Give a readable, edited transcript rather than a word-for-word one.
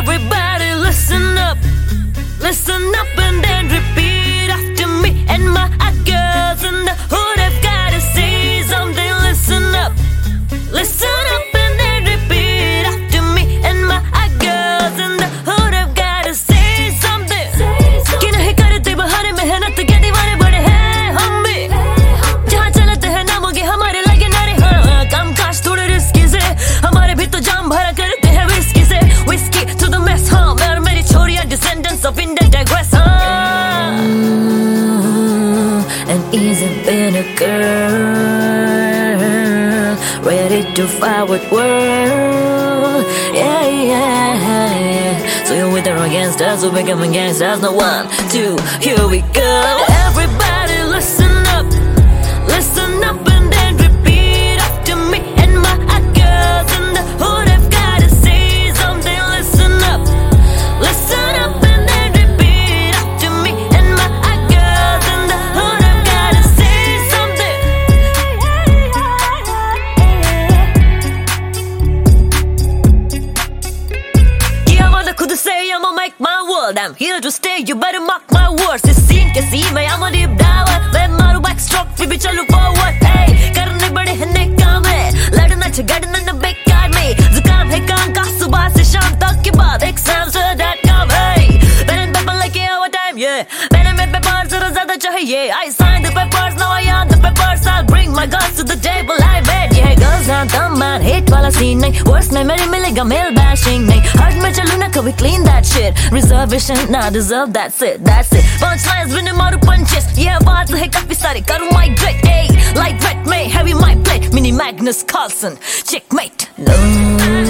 Everybody listen up and then repeat after me. And my girls in the hood have gotta say something. Listen up and then repeat after me. And my girls in the hood have gotta say something. कि नहीं करते बहाने मेहनत के दीवाने बड़े हैं हम भी, जहाँ चलते हैं नामोगे हमारे लगे नारे। हाँ काम काश थोड़े रिस्की से, हमारे भी तो जाम भरा करते हैं विस्की से। Whiskey to the mess, हाँ मैं और मेरी Chhoriyan descendants of Indian digress, हाँ। And easy being a girl, ready to fight with world, yeah. So you're with or against us, we're becoming gangsters. No 1, 2, here we go. Everybody listen up and then repeat after me. And my girls in the hood have gotta say something. Listen up and then repeat after me. And my girls in the hood have gotta say something. Yeah, I'ma खुद से I'ma make my world. I'm here to stay, you better mark my words. इस scene के scene में I'm a deep diver. मैं मारू backstroke फिर भी चलूँ forward. Hey, करने बड़े हैं नए काम है, लड़ना झगड़ना न बेकार में। जुकाम है काम का सुबह से शाम तक के बाद exams.com. Hey, pen and paper लेके आओ time, yeah. Pen and paper जरा ज़्यादा चाहिए. I signed the papers, now I am the papers. I'll bring my guns to the table, I bet. Yeah, girls on the man, hate वाला scene नहीं. Worst में मेरे मिलेगा male bashing नहीं. Hard में चलूँ ना कभी clean that shit. Reservation, nah, deserve, that's it. Punchlines winning मारू punches. Yeah, बात है काफी सारी, करूँ migrate. Hey, light red में heavy my plate. Mini Magnus Carlsen, checkmate. No.